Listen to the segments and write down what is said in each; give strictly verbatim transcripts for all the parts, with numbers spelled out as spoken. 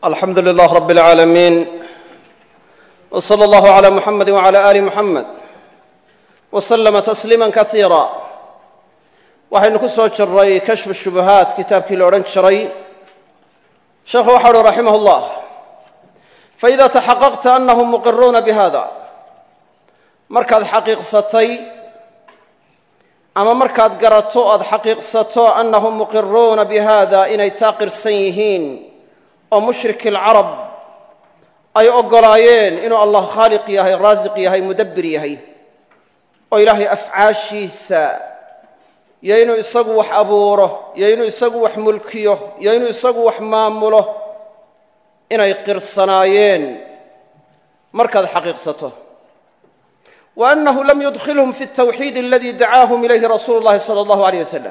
الحمد لله رب العالمين وصلى الله على محمد وعلى آل محمد وسلم تسليما كثيرا waxaynu ku soo jiray kashf shubahaat kitaabkii la oran jiray sheekhu waxa uu raximahullah fa idha tahaqqaqta annahum muqirruna bihada markaad xaqiiqsatay ama markaad garato aad xaqiiqsato annahum muqirruna bihada inay taaqirsan yihiin oo mushrikil arab ay ogolaayeen inuu allah khaliq yahay raasiq yahay mudabbir yahay oo ilaahay afcaashiisa iyo inuu isagu wax abuuro iyo inuu isagu wax mulkiyo iyo inuu isagu wax maamulo inay qirsanaayeen markaad xaqiiqsato wa annahu lam yudkhilhum fi at-tawhid alladhi da'aahum ilayhi rasuulullaahi sallallahu alayhi wasallam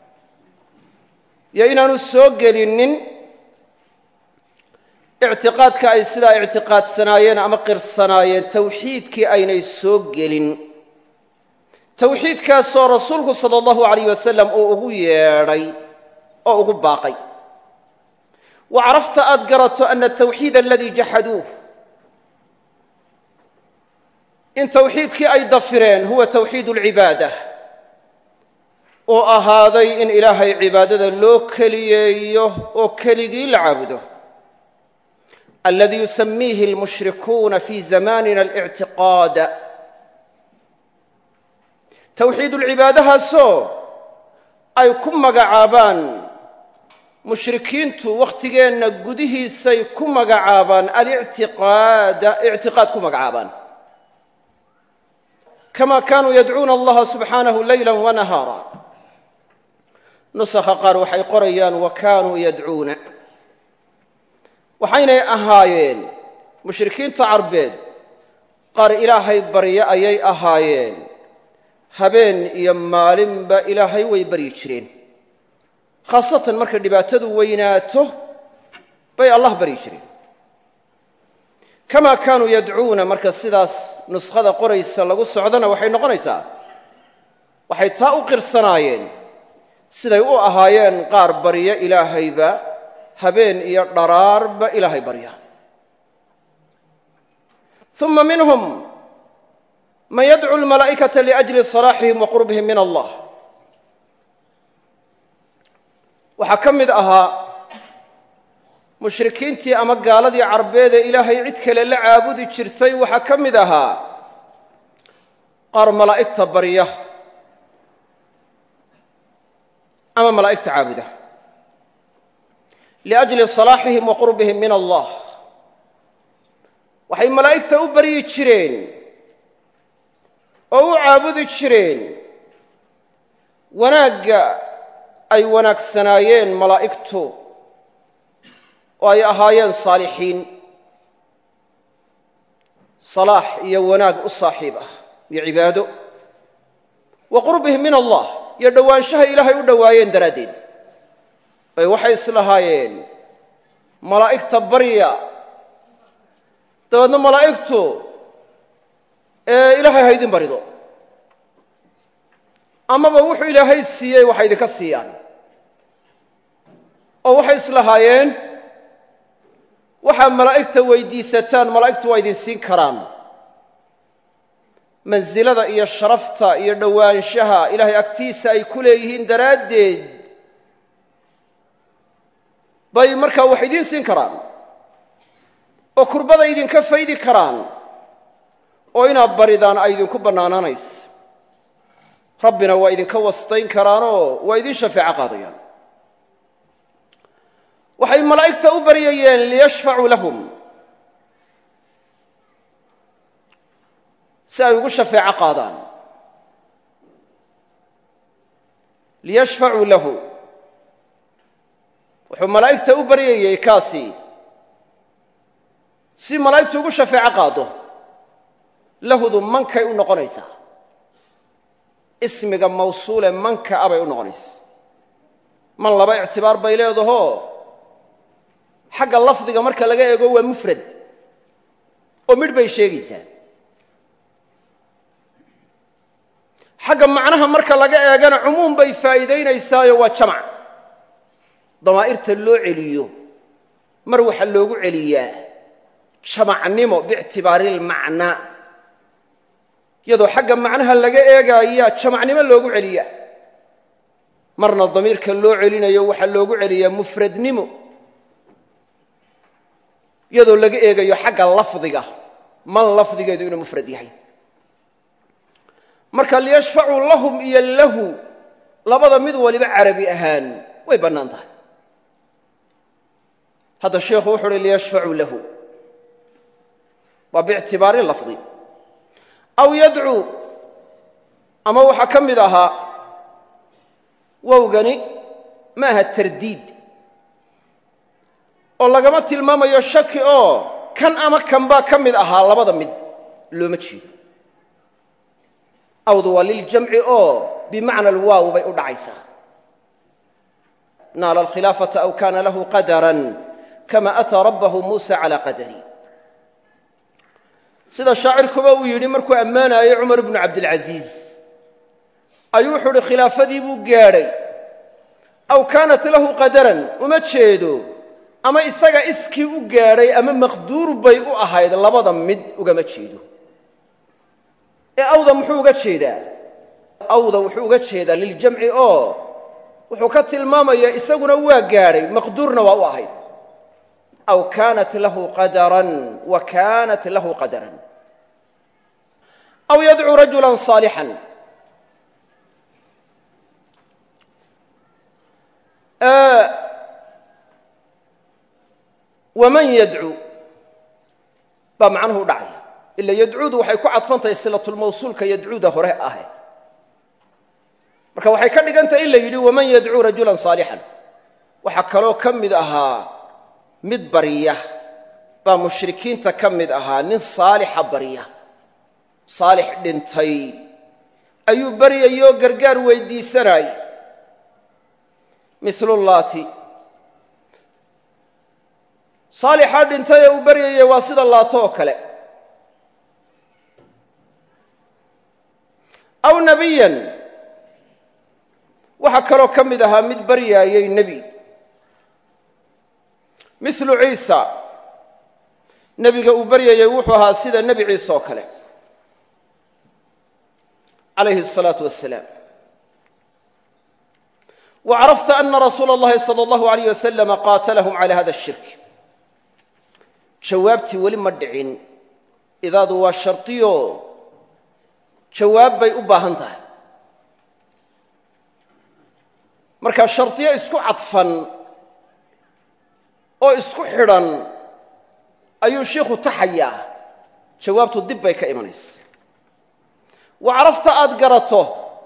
iyo inaanu soo gelinin i'tiqaadka ay sidaa i'tiqaadsanaayeen ama qirsanaayeen tawxiidkii aynay soo gelin tawxiidkaasoo rasuulku sala allahu alayh wasalam uu ugu yeedhay oo ugu baaqay wa carafta aad garato ana atawxiid aladii jaxaduuh in tawxiidkii ay dafireen huwa tawxiid alcibaada oo ahaaday in ilaahay cibaadada loo keliyeeyo oo keligii la caabudo aladii yusamiihi almushrikuuna fi zamanina alictiqaad tawxiid ulcibaadahaasoo ay ku magacaabaan mushrikiintu wakhtigeenna gudihiisay ku magacaabaan alictiqaada ictiqaad ku magacaabaan kama kaanuu yadcuuna allaha subxaanahu layla wanahaara nusakha qaar waxay qorayaan wa kaanuu yadcuuna waxaynay ahaayeen mushrikiinta carbeed qaar ilaahay barya ayay ahaayeen habeen iyo maalinba ilaahay way baryi jireen khaasatan markay dhibaatadu weynaato bay allah baryi jireen kamaa kaanuu yadcuuna marka sidaas nuskhada qoraysa lagu socdana waxay noqonaysaa waxay taa u qirsanaayeen siday u ahaayeen qaar barya ilaahayba habeen iyo dharaarba ilaahay barya uma minhum man yadcu almalaa'ikata liajli salaaxihim wa qurbihim min allah waxaa ka mid ahaa mushrikiintii ama gaaladii carbeed ee ilaahay cid kale la caabudi jirtay waxaa ka mid ahaa qaar malaa'igta barya ama malaa'igta caabuda liajli salaaxihim wa qurbihim min allah waxay malaa'igta u baryi jireen oo u caabudi jireen wanaagga ay wanaagsanaayeen malaa'igtu oo ay ahaayeen saalixiin salaax iyo wanaag u saaxiib ah iyo cibaado wa qurbihim min allah iyo dhowaanshaha ilaahay u dhowaayeen daraaddeed bay waxay islahaayeen malaa'igta barya dabeedna malaa'igtu ee ilaahay ha idin barido amaba wuxuu ilaahay siiyey waxay idinka siiyaan oo waxay islahaayeen waxaa malaa'igta weydiisataan malaa'igtu waa idin siin karaan mansilada iyo sharafta iyo dhowaanshaha ilaahay agtiisa ay ku leeyihiin daraaddeed bay markaa wax idiin siin karaan oo kurbada idinka faydi karaan oo inaad baridaan ay idinku bannaanaanaysa rabbina waa idinka wastayn karaanoo waa idin shafeeco qaadayaan waxay malaa'igta u baryayeen liyashfacuu lahum si ay ugu shafeeco qaadaan liyashfacuu lahu wuxuu malaa'igta u baryayey kaasi si malaa'igtu ugu shafeeco qaado lahudu mankay u noqonaysaa ismiga mawsuule manka abay u noqonaysaa man laba ictibaar bay leedahoo xagga lafdiga marka laga eego waa mufrad oo midh bay sheegaysaa xagga macnaha marka laga eegana cumuum bay faa'iidaynaysaayoo waa jamac damaa'irta loo celiyo mar waxa loogu celiyaa jamacnimo biictibaari lmacnaa iyadoo xagga macnaha laga eegaya jamacnimo loogu celiyaa marna damiirka loo celinayo waxa loogu celiyaa mufradnimo iyadoo laga eegayo xagga lafdiga man lafdigeedu inuu mufrad yahay marka liyashfacuu lahum iyo lahu labada mid waliba carabi ahaan way bannaan tahay hadda sheekhu wuxuu uhi liyashfacuu lahu waa biictibaari lafdi aw yadcuu ama waxaa ka mid ahaa wowgani ma aha tardiid oo lagama tilmaamayo shaki oo kan ama kan baa ka mid ahaa labada mid looma jeedo awdu waa liljamci oo bimacna alwaaw bay u dhacaysaa naala alkhilaafata aw kaana lahu qadaran kama ataa rabbahu muusa calaa qadari sida shaacirkuba uu yidhi markuu ammaanayey cumar ibnu cabdilcasiis ayuu wuxuu uhi khilaafadii buu gaadhay aw kaanat lahu qadaran uma jeedo ama isaga iskii u gaadhay ama maqduur bay u ahayd labada mid ugama jeedo ee awda muxuu uga jeedaa awda wuxuu uga jeedaa liljamci oo wuxuu ka tilmaamayaa isaguna waa gaadhay maqduurna waa u ahayd aw kaanat lahu qadaran wa kaanat lahu qadaran aw yadcuu rajulan saalixan waman yadcuu baa macnuhu u dhacaya ila yadcuudu waxay ku cadfantahay silatulmawsuulka yadcuuda hore ahe marka waxay ka dhigan tahay in la yidhi waman yadcuu rajulan saalixan waxaa kaloo ka mid ahaa mid barya baa mushrikiinta ka mid ahaa nin saalixa barya saalix dhintay ayuu baryayoo gargaar weydiisanay milullaati saalixaa dhintay ee uu baryayey waa sida laato oo kale aw nebiyan waxaa kaloo ka mid ahaa mid baryaayey nebi milu ciisa nebiga uu baryayey wuxuu ahaa sida nebi ciise oo kale calayhi الsalaatu wasalaam وacrafta ana rasuula اllahi salى اllahu عalayh wasalam qaatalahum calى hada الshirk jawaabtii weli ma dhicin idaadu waa shardiyo jawaab bay u baahan tahay marka shardiyo isku cadfan oo isku xidhan ayuu shiikhu taxayaa jawaabtu dib bay ka imanaysa wacrafta aad garato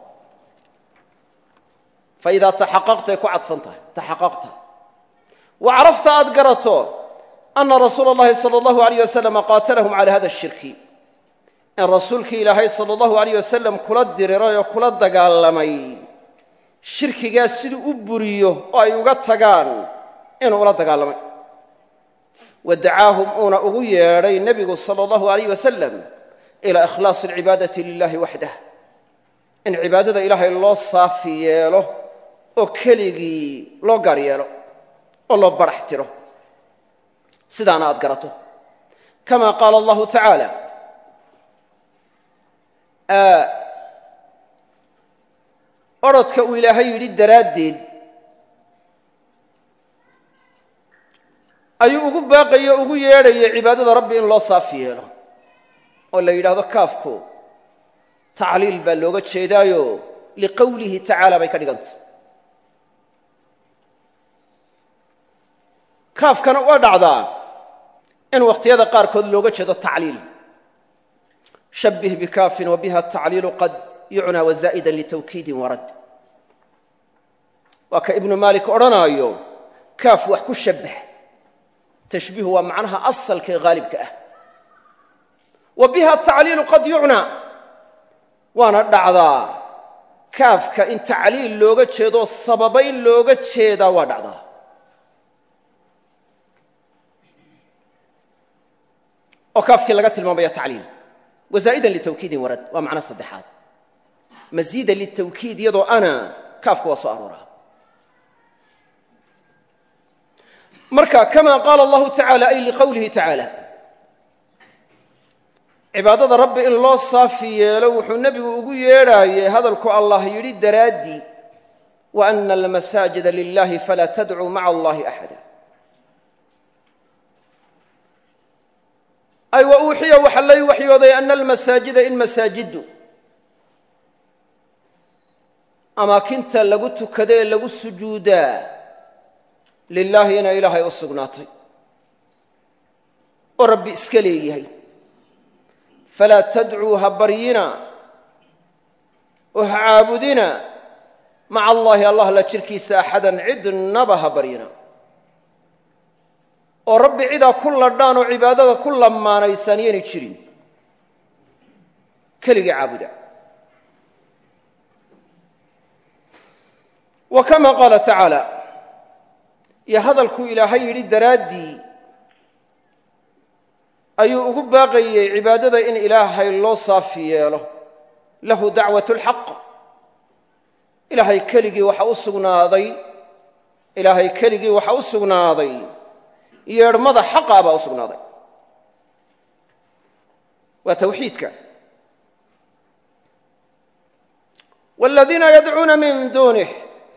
faidaa taxaqaqtay ku cadfan tahay taxaqaqta wacrafta aad garato ana rasuula اllahi salى اllahu عalayh wasalam qaatalahum calى hada الshirki in rasuulkii ilaahay salى اllahu عalayh wasalam kula diriray oo kula dagaalamay shirkigaas siduu u buriyo oo ay uga tagaan inuu ula dagaalamay wadacaahum uuna ugu yeedhay nebigu salى اllahu عalayh wasalam ilaa ikhlaasi alcibaadati lilahi waxdah in cibaadada ilaahay loo saafi yeelo oo keligii loo gaar yeelo oo loo barax tiro sidaana aad garato kama qaala allahu tacaala orodka uu ilaahay yidhi daraaddeed ayuu ugu baaqaye o ugu yeedhayay cibaadada rabbi in loo saafi yeelo oo la yidhaahdo kaafku tacliil baa looga jeedaayo liqowlihi tacaala bay ka dhigantay kaafkana waa dhacdaa in wakhtiyada qaarkood looga jeedo tacliil shabbih bikaafin wa biha tacliilu qad yucnaa wazaa'idan litawkiidin warad waa ka ibnu maalik odhanaayo kaaf wax ku shabbah tashbiihu waa macnaha asalka ee haalibka ah wa biha tacliilu qad yucnaa waana dhacdaa kaafka in tacliil looga jeedo sababayn looga jeedaa waa dhacdaa oo kaafkii laga tilmaamaya tacliil wazaa'idan litawkiidin warad waa macno saddexaad masiida litawkiid iyadoo ana kaafku waa soo arooraa marka kama qaala allahu tacaala ay liqowlihi tacaala cibaadada rabbi in loo saafi yeelo wuxuu nebigu ugu yeedhaayey hadalku allah yidhi daraaddii wa ana almasaajida lilahi falaa tadcuu maca allahi axada ay wa uuxiya waxa lay waxyooday ana almasaajida in masaajiddu amaakinta lagu tukada ee lagu sujuudaa lilaahi inay ilaahay u sugnaatay oo rabbi iska leeyahay falaa tadcuu ha baryina oo ha caabudina maca allaahi allah la jirkiisa axadan cidnaba ha baryina oo rabbi cidaa ku ladhaan oo cibaadada ku lamaanaysaan yaynay jirin keligii caabuda wa kama qaala tacaala iyo hadalkuu ilaahay yidhi daraaddii ayuu ugu baaqayey cibaadada in ilaahay loo saafi yeelo lahu dacwat lxaq ilaahay keligii waxa u sugnaaday ilaahay keligii waxa u sugnaaday yeedhmada xaqaa baa u sugnaaday waa tawxiidka waaladiina yadcuuna min duunih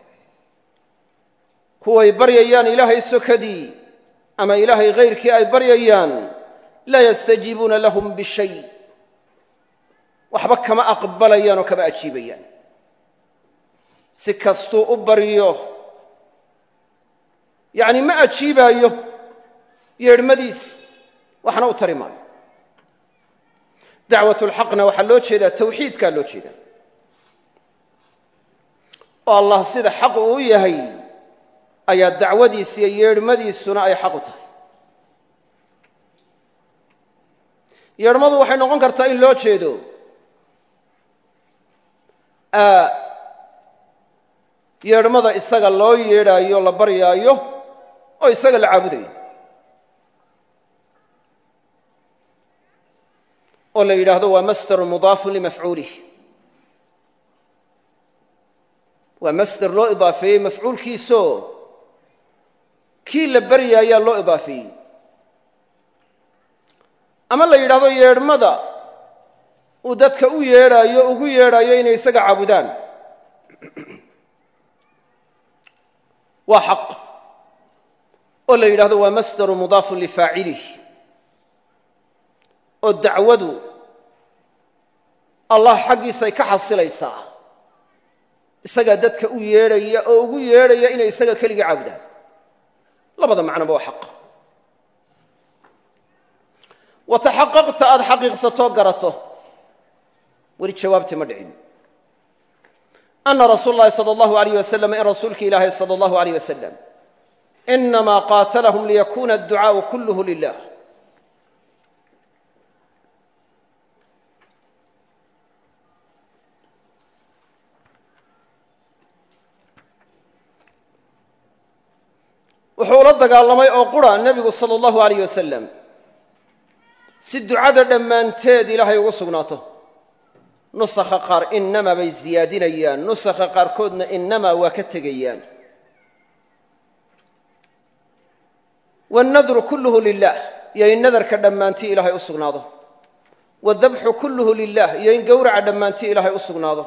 kuway baryayaan ilaahay sokadii ama ilaahay hayrkii ay baryayaan laa yastajiibuuna lahum bishay waxba kama aqbalayaan oo kama ajiibayaan si kastuu u baryo yacni ma ajiibaayo yeedhmadiis waxna u tari maayo dacwatulxaqna waxaa loo jeedaa tawxiidkaa loo jeedaa oo allah sida xaq uu u yahay ayaa dacwadiis iyo yeedhmadiisuna ay xaq u tahay yeedhmadu waxay noqon kartaa in loo jeedo yeedhmada isaga loo yeedhaayo la baryaayo oo isaga la caabudayo oo la yidhaahdo waa masdarun mudaafun limafcuulih waa masder loo idaafeeyey mafcuulkiisoo kii la baryaayaa loo idaafeeyey ama la yidhaahdo yeedhmada uu dadka u yeedhaayo ugu yeedhaayo inay isaga caabudaan waa xaq oo la yidhaahdo waa masdaru mudaafun lifaacilih oo dacwadu allah xaggiisay ka xasilaysaa isagaa dadka u yeedhaya oo ugu yeedhaya inay isaga keligii caabudaan labada macnoba waa xaq wataxaqaqta aad xaqiiqsatoo garato weli jawaabtii ma dhicin ana rasuul اllahi salى اllahu alayh wasalam in rasuulki ilaahay salى اllahu alayh wasalam inamaa qaatalahum liyakuna adducaaءu kulluhu lilah wuxuu la dagaalamay oo qura nebigu salى اllahu alayh wasalam si ducada dhammaanteed ilaahay ugu sugnaato nusakha qaar inamaa bay ziyaadinayaan nusakha qaarkoodna inamaa waa ka tegayaan wاnnadru kulluhu lilah iyo in nadarka dhammaantii ilaahay u sugnaado wاdabxu kulluhu lilah iyo in gowraca dhammaantii ilaahay u sugnaado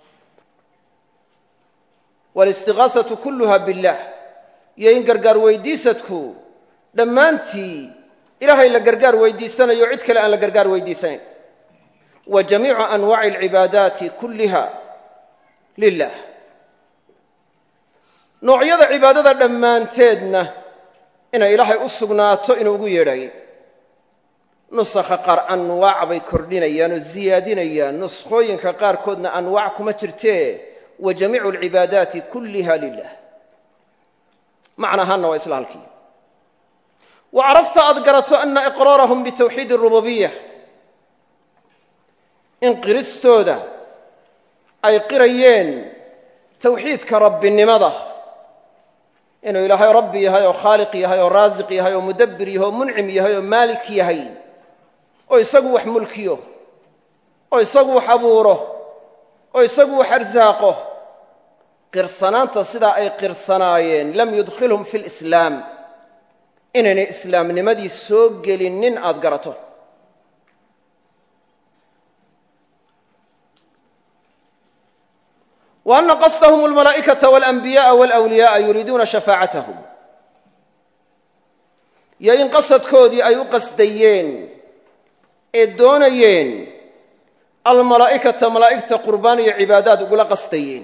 wاlistiغaaثaةu kulluha biاllah iyo in gargaar weydiisadku dhammaantii ilaahay la gargaar weydiisanayo cid kale aan la gargaar weydiisanayn wa jamiicu anwaaci alcibaadaati kulliha lilah noocyada cibaadada dhammaanteedna inay ilaahay u sugnaato inuu ugu yeedhayay nusakha qaar anwaac bay kordhinayaan oo ziyaadinayaan nuskhooyinka qaarkoodna anwaac kuma jirtee wa jamiicu alcibaadaati kulliha lilah macna ahaanna waa isla halkii wa carafta aad garato ana iqraarahum bitawxiid اrububiya in qiristooda ay qirayeen tawxiidka rabbinimada inuu ilaahay rabbi yahay oo khaaliq yahay oo raasiq yahay oo mudabbir yahay oo muncim yahay oo maalik yahay oo isagu wax mulkiyo oo isagu wax abuuro oo isagu wax arsaaqo qirsanaanta sidaa ay qirsanaayeen lam yudkhilhum fi lislaam inaynay islaamnimadii soo gelinin aad garato. wa anna qasdahum almalaa'ikata waalanbiya'a waalawliyaa'a yuriiduuna shafaacatahum, iyo in qasadkoodii ay u qasdayeen ee doonayeen almalaa'ikata malaa'igta qurbaan iyo cibaadaad ugula qasdayeen.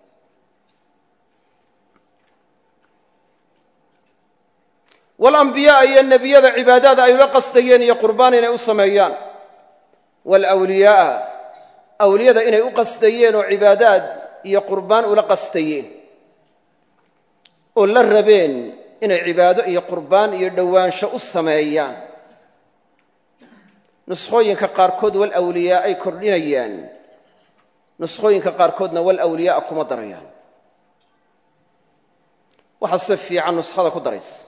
waalambiya'a iyo nebiyada cibaadaad ay ula qasdayeen iyo qurbaan inay u sameeyaan. waalawliyaa'a awliyada inay u qasdayeen oo cibaadaad iyo qurbaan ula qasdayeen oo la rabeen inay cibaado iyo qurbaan iyo dhowaansho u sameeyaan. nuskhooyinka qaarkood walawliyaa ay kordhinayaan, nuskhooyinka qaarkoodna walawliyaa kuma darayaan. waxa si fiican nuskhada ku daraysa.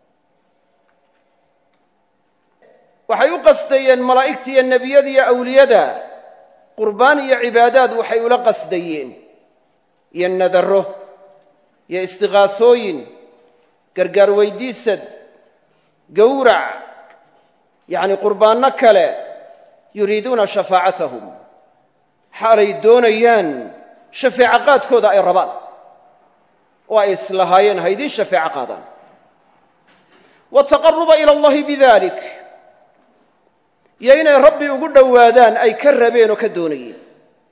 waxay u qasdayeen malaa'igta iyo nebiyada iyo awliyada qurbaan iyo cibaadaad waxay ula qasdayeen, iyo nadaro iyo istiqaasooyin, gargaar weydiisad, gowrac, yacni qurbaanno kale. yuriiduuna shafaacatahum, xaalay doonayaan shafeeco qaadkooda ay rabaan oo ay islahaayeen ha idiin shafeeco qaadaan. wataqaruba ila allahi bidalik, iyo inay rabbi ugu dhowaadaan ay ka rabeen oo ka doonayeen.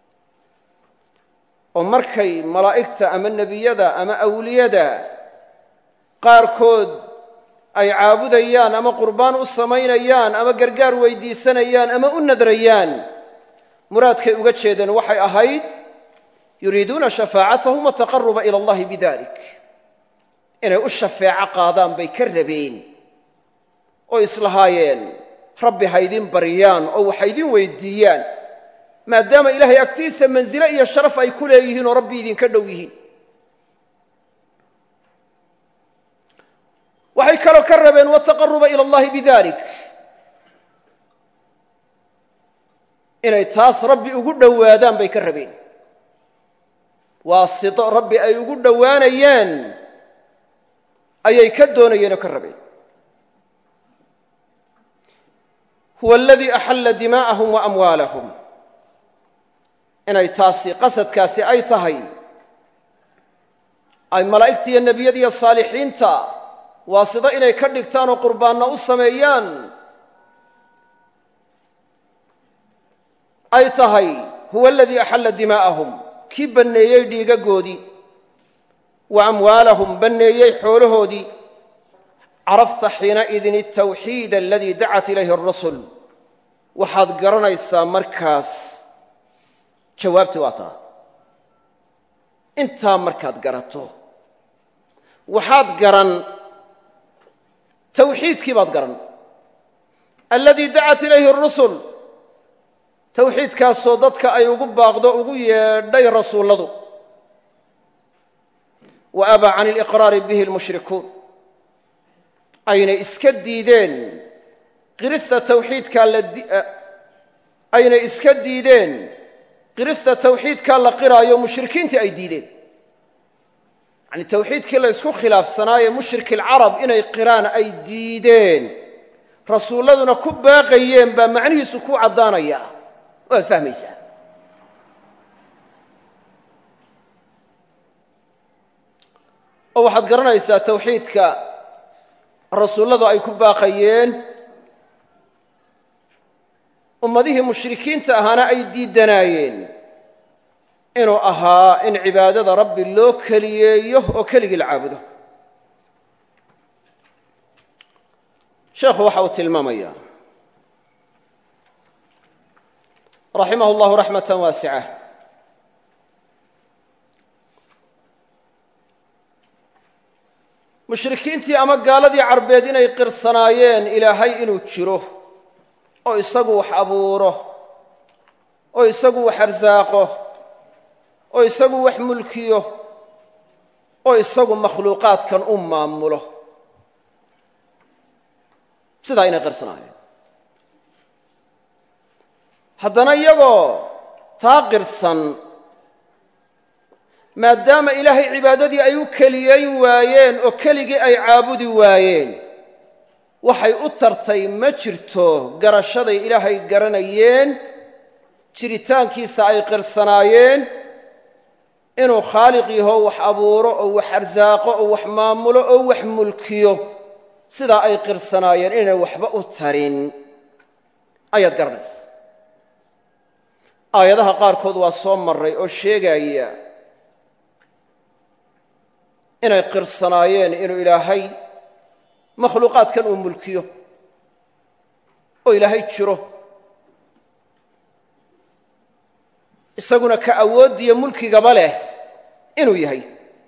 oo markay malaa'igta ama nebiyada ama awliyada qaarkood ay caabudayaan ama qurbaan u samaynayaan ama gargaar weydiisanayaan ama u nadrayaan, muraadkay uga jeedeen waxay ahayd yuriiduuna shafaacatahum wataqaruba ila allahi bidalik, inay u shafeeco qaadaan bay ka rabeen oo islahaayeen rabbi ha ydin baryaan oo waxa ydin weydiiyaan, maadaama ilaahay agtiisa mansilo iyo sharaf ay ku leeyihiin oo rabbi idinka dhow yihiin. waxay kaloo ka rabeen wataqaruba ila allahi bidalik, inay taas rabbi ugu dhowaadaan bay ka rabeen. waasito rabbi ay ugu dhowaanayeen ayay ka doonayeen oo ka rabeen. huwa aladii axalla dimaa'ahum wa amwaalahum, inay taasi qasadkaasi ay tahay ay malaa'igta iyo nebiyada iyo saalixiinta waasito inay ka dhigtaan oo qurbaanna u sameeyaan ay tahay. huwa aladii axalla dimaa'ahum, kii banneeyey dhiigagoodii, wa amwaalahum banneeyey xoolahoodii. carafta xiinaidin altawxiid aladii dacat ilayhi arusul, waxaad garanaysaa markaas, jawaabtii waa taa, intaa markaad garato waxaad garan tawxiidkii baad garan, aladii dacat ilayhi arusul, tawxiidkaasoo dadka ay ugu baaqdo ugu yeedhay rasuulladu. wa abaa can iliqraari bihi almushrikuun, aynay iska diideen qirista tawxiidkaa la aynay iska diideen qirista tawxiidkaa la qiraayo mushrikiintii ay diideen. yacni tawxiidkii la ysku khilaafsanaaye mushriki alcarab inay qiraan ay diideen, rasuulladuna ku baaqayeen baa macnihiisu ku caddaanaya, waad fahmaysaa. oo waxaad garanaysaa tawxiidka rasuulladu ay ku baaqayeen, ummadihii mushrikiinta ahaana ay diidanaayeen, inuu ahaa in cibaadada rabbi loo keliyeeyo oo keligii la caabudo. sheekhu waxa uu tilmaamayaa raximah اllahu raxmata waasica mushrikiintii ama gaaladii carbeed inay qirsanaayeen ilaahay inuu jiro oo isagu wax abuuro oo isagu wax arsaaqo oo isagu wax mulkiyo oo isagu makhluuqaadkan u maamulo, sidaa inay qirsanaayeen. haddana iyagoo taa qirsan, maadaama ilaahay cibaadadii ay u keliyeyn waayeen oo keligii ay caabudi waayeen, waxay u tartay ma jirto garashaday ilaahay garanayeen jiritaankiisa ay qirsanaayeen inuu khaaliq yaho wax abuuro oo wax arsaaqo oo wax maamulo oo wax mulkiyo sidaa ay qirsanaayeen inay waxba u tarin ayaad garanaysa aayadaha qaarkood waa soo maray oo sheegaya inay qirsanaayeen inuu ilaahay makhluuqaadkan uu mulkiyo oo ilaahay jiro isaguna ka awoodiyo mulkigaba leh inuu yahay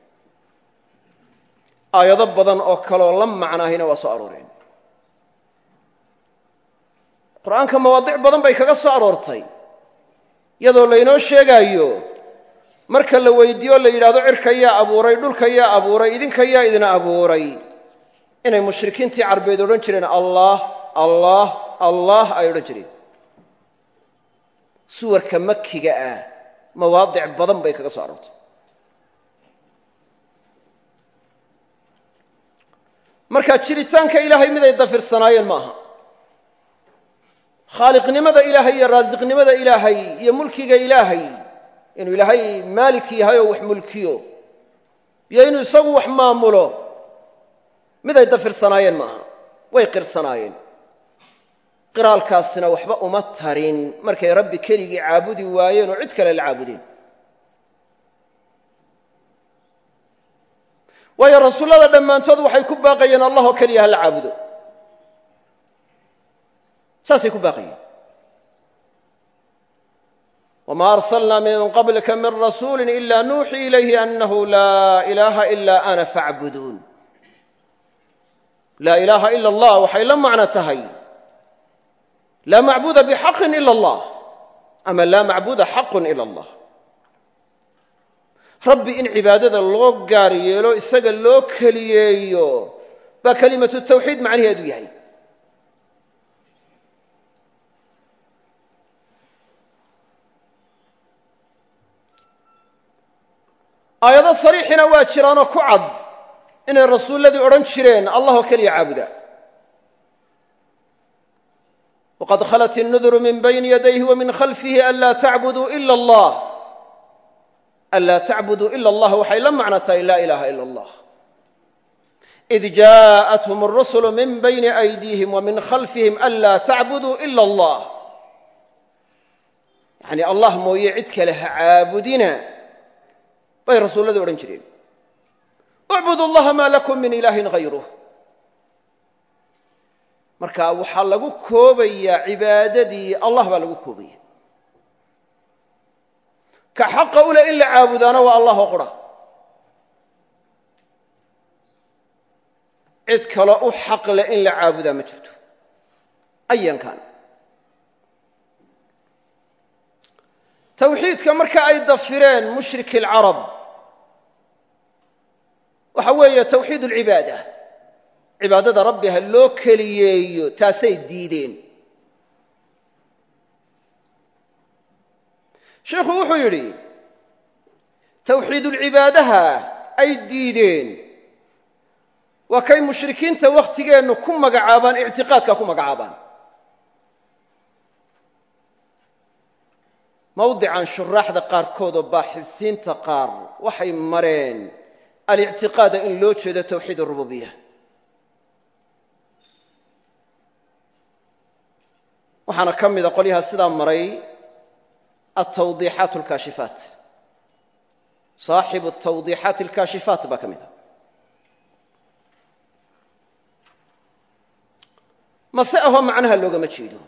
aayado badan oo kaloo la macnaahina waa soo arooreen qur'aanka mawaadic badan bay kaga soo aroortay iyadoo laynoo sheegaayo marka la weydiiyo la yidhaahdo cirka yaa abuuray dhulka yaa abuuray idinka yaa idina abuuray inay mushrikiintii carbeed odhan jireen allah allah allah ay odhan jireen suwarka makiga ah mawaadic badan bay kaga soo aroortay marka jiritaanka ilaahay mid ay dafirsanaayeen ma aha khaaliqnimada ilaahay iyo raasiqnimada ilaahay iyo mulkiga ilaahay inuu ilaahay maalik yahay oo wax mulkiyo iyo inuu isagu wax maamulo mid ay dafirsanaayeen ma aha way qirsanaayeen qiraalkaasina waxba uma tarin markay rabbi keligii caabudi waayeen oo cid kale la caabudeen waayo rasuullada dhammaantood waxay ku baaqayeen allah oo keliya ha la caabudo saasay ku baaqayeen wamaa arsalnaa min qablika min rasuuli ila nuuxii ilayhi annahu laa ilaaha ilaa ana facbuduun laa ilaaha ila allah waxay la macno tahay laa macbuuda bixaqin ila allah ama laa macbuuda xaqun ila allah rabbi in cibaadada loo gaar yeelo isaga loo keliyeeyo baa kelimatu tawxiid macnaheedu yahay aayado sariixina waa jiraanoo ku cad inay rasuulladii odhan jireen allah oo keliya caabuda waqad khalat innuduru min bayni yadayhi wa min khalfihi anlaa tacbuduu ila allah anlaa tacbuduu ila allah waxay la macno tahay laa ilaaha ila allah id jaءathum الrusulu min bayni aydiihim wa min khalfihim anlaa tacbuduu ila allah yacni allah mooye cid kale ha caabudina bay rasuulladii odhan jireen ucbudu allaha maa lakum min ilaahin hayruh marka waxaa lagu koobayaa cibaadadii allah baa lagu koobaya ka xaqa u leh in la caabudaana waa allah oo qura cid kale u xaq leh in la caabudaa ma jirto ayankan tawxiidka marka ay dafireen mushriki alcarab waxa weeye tawxiid alcibaada cibaadada rabbi ha loo keliyeeyo taasay diideen sheikhu wuxuu yidhi tawxiidulcibaadaha ay diideen waa kay mushrikiinta wakhtigeennu ku magacaabaan ictiqaadka ku magacaabaan mawdican shuraaxda qaarkood oo baaxisiinta qaar waxay mareen alictiqaada in loo jeedo tawxiid arububiya waxaana ka mida qolyaha sidaa maray altawdiixaat alkaashifaat saaxibu tawdiixaati alkaashifaat baa ka mid a mase ahoo macnaha loogama jeedo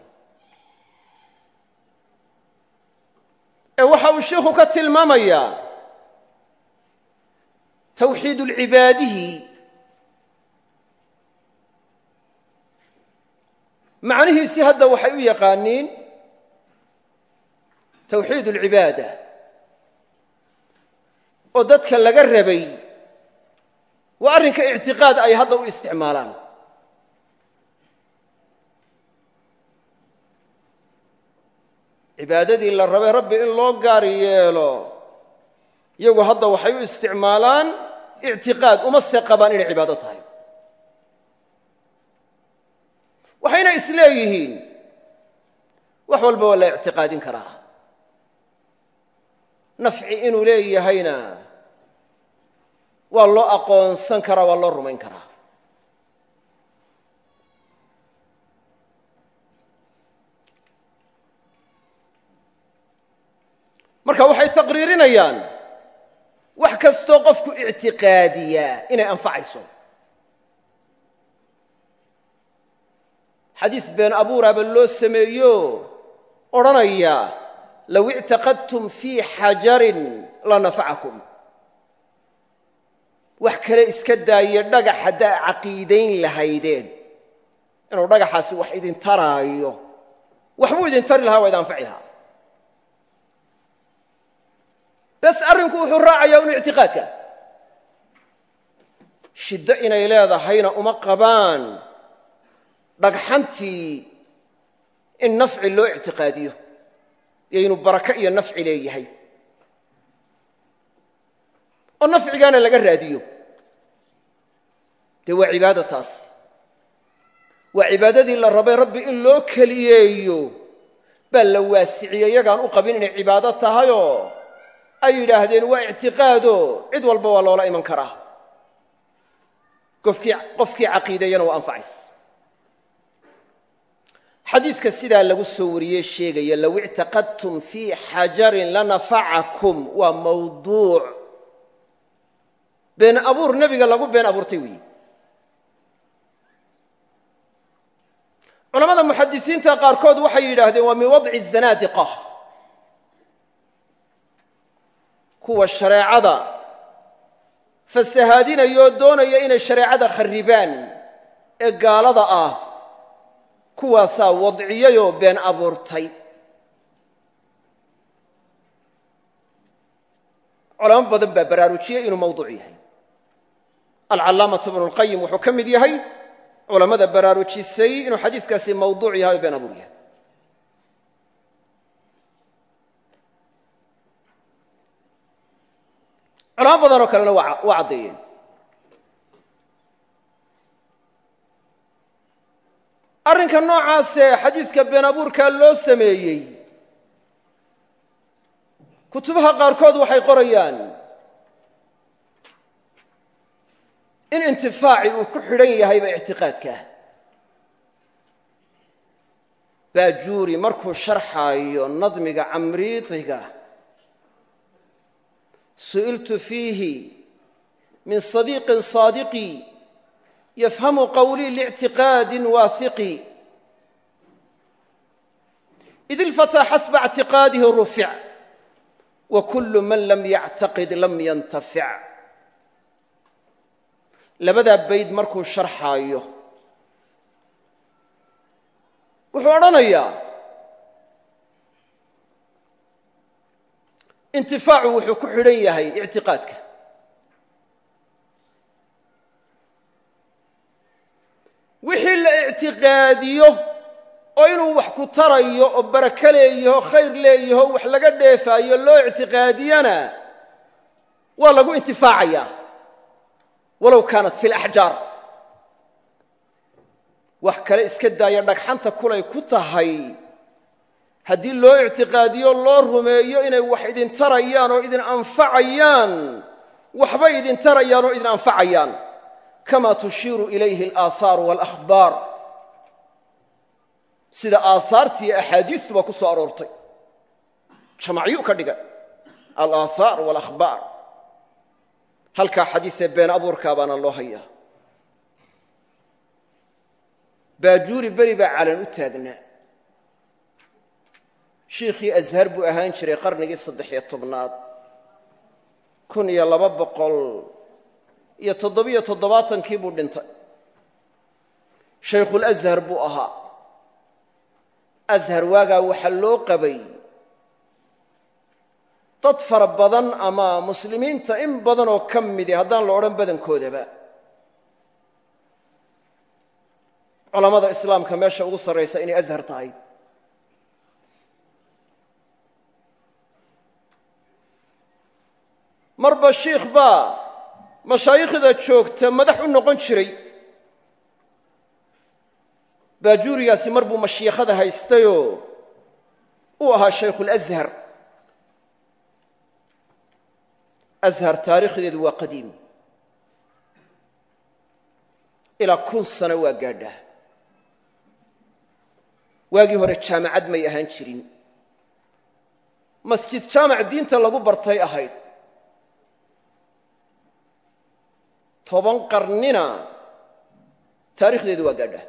ee waxa uu sheikhu ka tilmaamayaa tawxiid ulcibaadihi macnihiisii hadda waxay u yaqaaniin tawxiid ulcibaada oo dadka laga rabay waa arrinka ictiqaad ay hadda u isticmaalaan cibaadadii la rabay rabbi in loo gaar yeelo iyagu hadda waxay u isticmaalaan ictiqaad uma se qabaan inay cibaado tahay waxayna isleeyihiin wax walba waa la ictiqaadin karaa nafci inuu leeyahayna waa loo aqoonsan karaa waa loo rumayn karaa marka waxay taqriirinayaan wax kastoo qofku ictiqaadiyaa inay anfacayso xadiis been abuuraaba loo sameeyo odhanaya low ictaqadtum fii xajarin lanafacakum wax kale iska daaye dhagax haddaa caqiidayn lahaydeen inuu dhagaxaasi wax idin taraayo waxbuu idin tari lahaa waa idin anfaci lahaa bas arrinku wuxuu raacayaa unu ictiqaadka shiddo inay leedahayna uma qabaan dhagxantii in nafci loo ictiqaadiyo iyo inuu barako iyo nafci leeyahay oo nafcigaana laga raadiyo dee waa cibaado taas waa cibaadadii la rabay rabbi in loo keliyeeyo baa la waasiciyey yagaan u qabin inay cibaado tahayoo ay yidhaahdeen waa ictiqaado cid walba waa loola iman karaa qofkii qofkii caqiideeyana waa anfacays xadiiska sidaa lagu soo wariyey sheegaya low ictaqadtum fii xajarin lanafacakum waa mawduuc been abuur nebiga lagu been abuurtay weeye culamada muxadisiinta qaarkood waxay yidhaahdeen waa min wadci zanaadiqa kuwa shareecada fasahaadinayoo doonaya inay shareecada kharribaan ee gaalada ah kuwaasaa wadciyayoo been abuurtay culamo badan baa baraarujiyey inuu mawduuc yahay alcallaamatu ibnu lqayim wuxuu ka mid yahay culammada baraarujisay inuu xadiiskaasi mawduuc yahay oo been abuur yahay culamo badanoo kalena waa caddeeyeen arrinka noocaasee xadiiska been abuurkaa loo sameeyey kutubaha qaarkood waxay qorayaan in intifaaci uu ku xidhan yahayba ictiqaadka baajuuri markuu sharxaayo nadmiga camriidiga su'iltu fiihi min sadiiqin saadiqi yafhamu qawlii liictiqaadin waasiqi id ilfataa xasba اctiqaadihi rufic wa kullu man lam yactaqid lam yantafic labadaa bayd markuu sharxaayo wuxuu odhanayaa intifaacu wuxuu ku xidhan yahay ictiqaadka wixii la ictiqaadiyo oo inuu wax ku tarayo oo barako leeyaho khayr leeyaho wax laga dheefaayo loo ictiqaadiyana waa lagu intifaacayaa walow kaanat fi laxjaar wax kale iska daaya dhagxanta kulay ku tahay haddii loo ictiqaadiyo loo rumeeyo inay wax idin tarayaan oo idin anfacayaan waxbay idin tarayaan oo idin anfacayaan kama tushiiru ilayhi alaasaaru walakhbaar sida aasaartii iyo axaadiistuba ku soo aroortay jamacyu ka dhigan alaasaar walakhbaar halkaa xadiisee been abuurkaa baana loo hayaa baajuuri beri baa calan u taagnaa shiikhii ashar buu ahaan jiray qarnigii saddex-iyo tobnaad kun iyo laba boqol iyo toddobiyo toddobaatankii buu dhintay shaykhulashar buu ahaa ashar waagaa waxaa loo qabay dad fara badan ama muslimiinta in badan oo ka midi haddaan la odhan badankoodaba culammada islaamka meesha ugu sarraysa inay ashar tahay marba shiikh baa mashaayikhda joogta madax u noqon jiray baajuurigaasi mar buu mashiikhada haystayoo uu ahaa shaykhuulashar ashar taariikhdeedu waa qadiim ilaa kun sano waa gaadhaa waagii hore jaamacad may ahaan jirin masjid jaamac diinta lagu bartay ahayd toban qarnina taariikhdeedu waa gaadhaa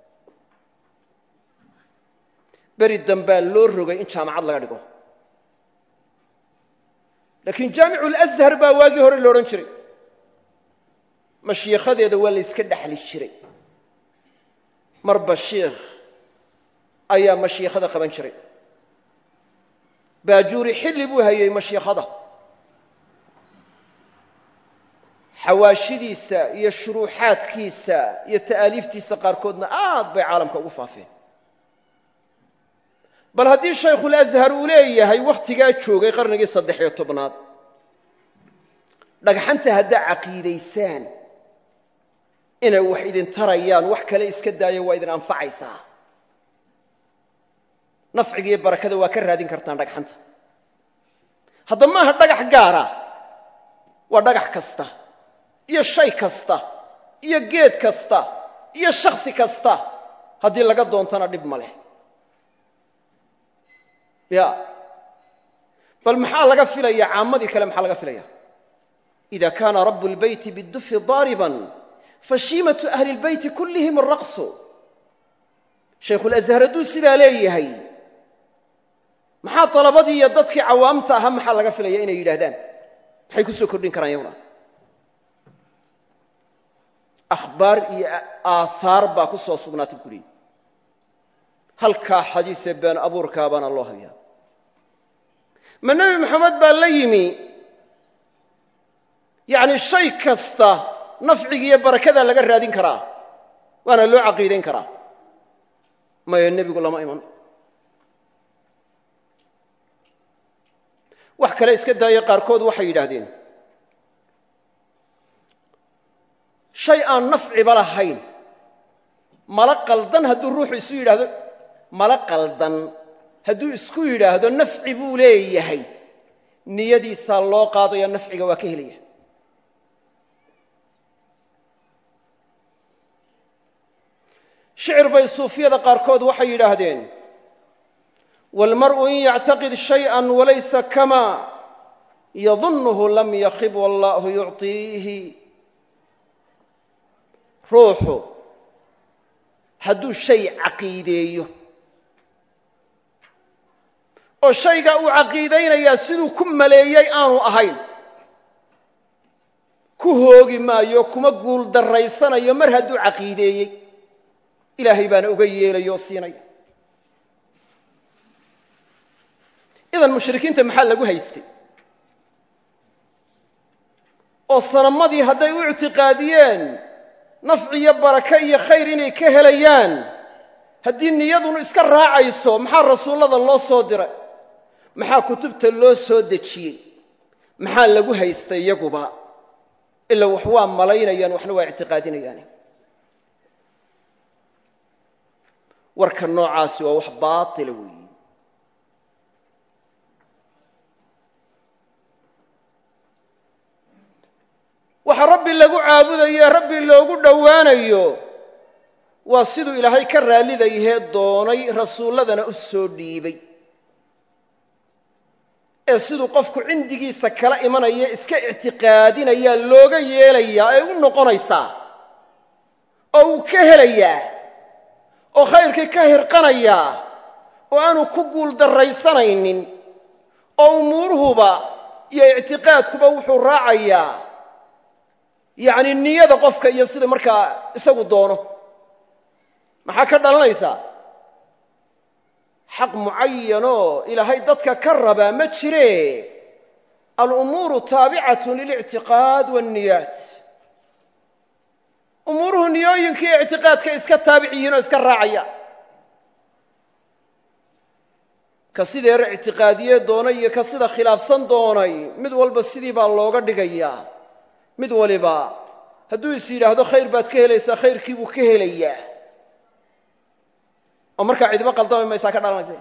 beri dambaa loo rogay in jaamacad laga dhigo laakiin jaamiculashar baa waagii hore lo odhan jiray mashiikhadeeda waa la yska dhexli jiray marba shiikh ayaa mashiikhada qaban jiray baajuuri xilli buu hayay mashiikhada xawaashidiisa iyo shuruuxaadkiisa iyo ta'aaliiftiisa qaarkoodna aad bay caalamka ugu faafeen bal haddii shaykhuulashar uu leeyahay wakhtigaa joogay qarnigii saddex-iyo tobnaad dhagxanta haddaa caqiidaysaan inay wax idin tarayaan wax kale iska daaya waa idin anfacaysaa nafciga iyo barakada waa ka raadin kartaan dhagxanta hadda maaha dhagax gaara waa dhagax kasta iyo shay kasta iyo geed kasta iyo shakhsi kasta haddii laga doontana dhib ma leh ya bal maxaa laga filaya caamadii kale maxaa laga filaya ida kaana rabu lbeyti bidufi daariban fashiimatu ahli lbeyti kullihim araqsu shaykhuulashar hadduu sidaa leeyahay maxaa dalabadii iyo dadkii cawaamta ahaa maxaa laga filaya inay yidhaahdaan maxay ku soo kordhin karaan yowna akhbaar iyo aahaar baa ku soo sugnaatay kuliyi halkaa xadiisee been abuurkaa baana loo hayaa ma nebi moxamed baa la yimi yacni shay kasta nafciga iyo barakadaa laga raadin karaa waana loo caqiidayn karaa maya nebigu lama iman wax kale iska daaya qaarkood waxay yidhaahdeen shay aan nafciba lahayn mala qaldan hadduu ruuxu isu yidhaahdo mala qaldan hadduu isku yidhaahdo nafci buu leeyahay niyadiisaa loo qaadaya nafciga waa ka helaya shicir bay suufiyada qaarkood waxay yidhaahdeen wاlmarءu in yactaqid shayئa walaysa kama yadunhu lam yakib wallahu yucطiihi ruuxu hadduu shay caqiideeyo oo shaygaa uu caqiidaynayaa siduu ku maleeyey aanu ahayn ku hoogi maayo kuma guul daraysanayo mar hadduu caqiideeyey ilaahay baana uga yeelaya oo siinaya idan mushrikiinta maxaa lagu haystay oo sanamadii hadday u ictiqaadiyeen nafci iyo barake iyo khayr inay ka helayaan haddii niyadunu iska raacayso maxaa rasuullada loo soo diray maxaa kutubta loo soo dejiyey maxaa lagu haystay iyaguba ilaa wax waa malaynayaan waxna waa ictiqaadinayaan warka noocaasi waa wax baatila weeye waxa rabbi lagu caabudayo rabbi loogu dhowaanayo waa siduu ilaahay ka raallidayahee doonay rasuulladana u soo dhiibay ee siduu qofku cindigiisa kala imanaya iska ictiqaadinayaa looga yeelayaa ee u noqonaysaa oo uu ka helayaa oo khayrkii ka hirqanayaa oo aanu ku guul darraysanaynin oo umuuruhuba iyo ictiqaadkuba wuxuu raacayaa yacni niyada qofka iyo sida markaa isagu doono maxaa ka dhalanaysaa xaq mucayanoo ilaahay dadka ka rabaa ma jire alumuuru taabicatu lilictiqaad waanniyaat umuuruhu niyooyinkii ictiqaadka iska taabic yihiin oo iska raacaya ka sideer ictiqaadiye doonay iyo ka sida khilaafsan doonay mid walba sidii baa looga dhigayaa mid waliba hadduu is yidhaahdo khayr baad ka helaysaa khayrkii buu ka helayaa oo markaa cidiba qaldamay maysaa ka dhalanaysa